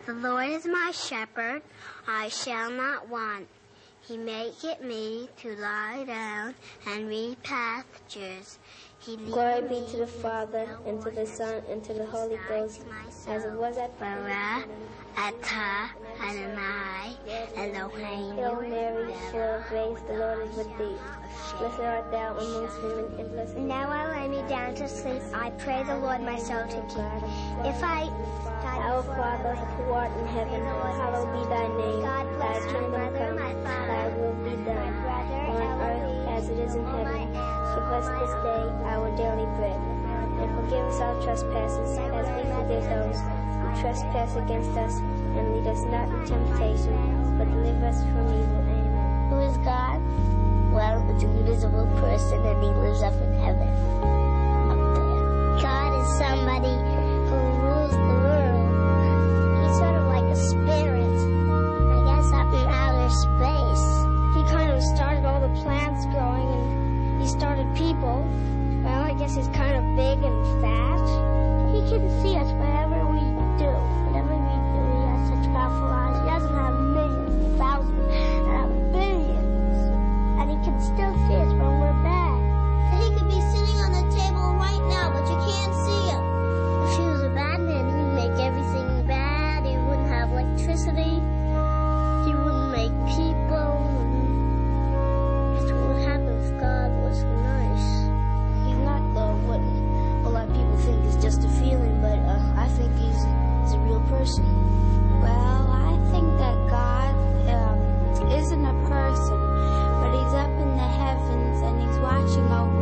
The Lord is my shepherd, I shall not want. He maketh me to lie down and read pastures. Glory be to the Father, and to the Son, and to the Holy Ghost, as it was at Bara, Atah, Adonai, Eloheinu. Hail Mary, full of grace, the Lord is with thee. Blessed art thou amongst women, and blessed. Now I lay me down to sleep. I pray the Lord my soul to keep. If I Our Father, who art in heaven, hallowed be thy name. Thy kingdom come, thy will be done, on earth as it is in heaven. Give us this day our daily bread, and forgive us our trespasses, as we forgive those who trespass against us. And lead us not into temptation, but deliver us from evil. Amen. Who is God? Well, it's an invisible person, and he lives up in heaven, up there. God is somebody who rules the world. He's sort of like a spirit, I guess, up in outer space. He kind of started all the plants growing, and he started people. Well, I guess he's kind of big and fat. He can see us wherever we do. Whatever we do, he has such powerful eyes. He doesn't have millions, thousands, and billions. And he can still see us when we're bad. He could be sitting on the table right now, but you can't see him. If he was a bad man, he'd make everything bad. He wouldn't have electricity. He wouldn't make people. That's what would happen if God was nice. He's not what a lot of people think is just a feeling, but I think he's a real person. Well, I think that God isn't a person, but he's up in the heavens and he's watching over